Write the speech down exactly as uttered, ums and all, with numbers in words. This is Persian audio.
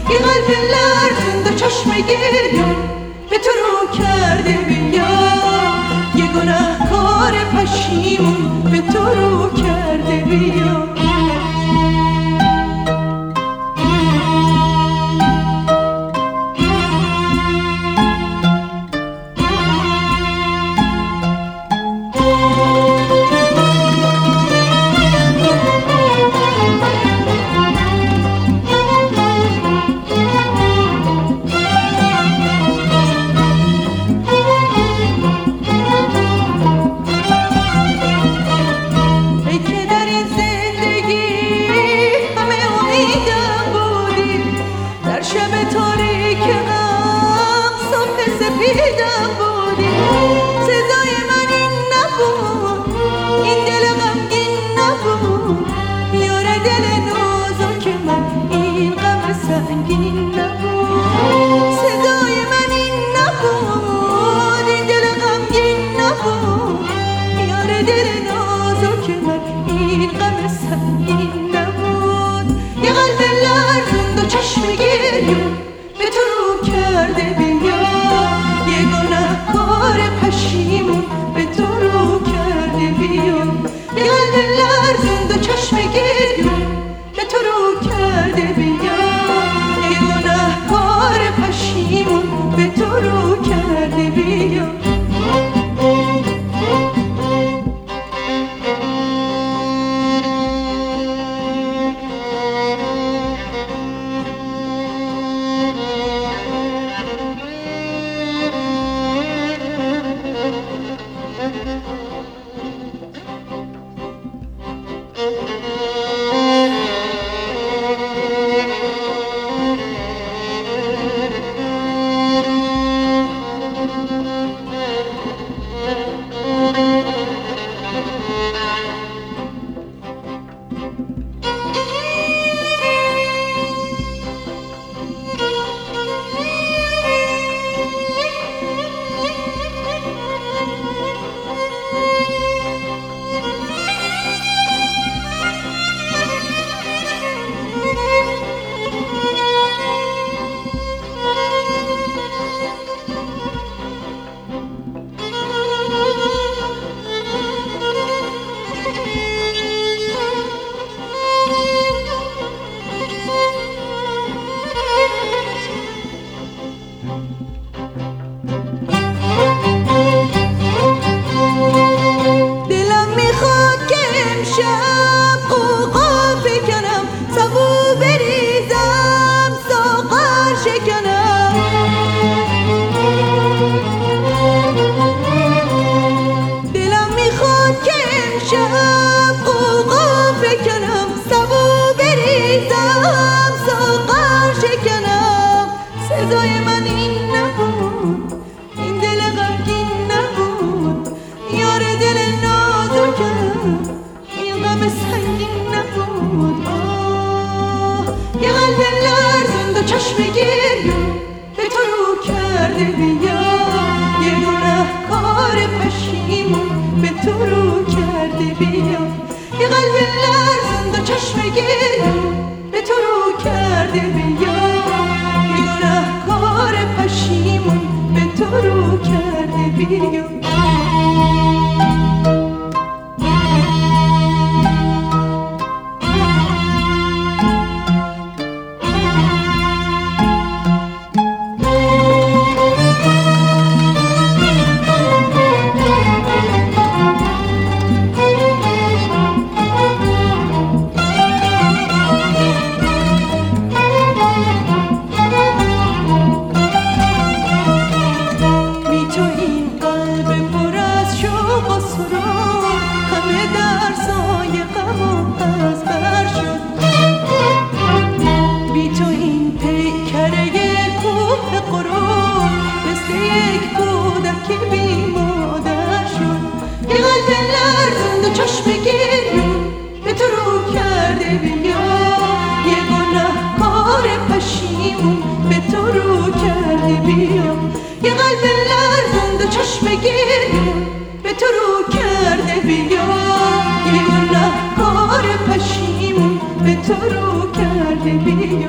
یه قلب لرزون و چشم گریون به تو رو کرده بیا، یه گناهکار پشیمون به تو رو کرده بیا. شب تاریک غم صبح سپیدم بودی، سزای من این نبود، این دل غمگین نبود، یار دل نازک من این غم سنگین نبود. سزای من این نبود، این دل غمگین نبود، یار دل نازک من این غم سنگین نبود. یه قلب لرزون و چشم گریون به تو رو کرده بیا، یه گناهکار پشیمون به تو رو کرده بیا. یه قلب لرزون و چشم گریون به تو رو کرده بیا، یه گناهکار پشیمون به تو رو کرده بیا. دلم میخواد که امشب قوقا بکنم، سبو بریزم ساغر شکنم. سزای من این نبود، این دل غمگین نبود، یار دل نازکم این غم سنگین نبود. آه یه قلب لرزون و چشم گریون به تو رو کرده بیا، یه گناهکار پشیمون به تو رو کرده بیا. یه قلب لرزون و چشم گریون به تو رو کرده بیا، یه گناهکار پشیمون به تو رو کرده بیا. چشم گریون به تو رو کرده بیا، یه گناهکار پشیمون به تو رو کرده بیا. یه قلب لرزون و چشم گریون به تو رو کرده بیا، یه گناهکار پشیمون به تو رو کرده بیا.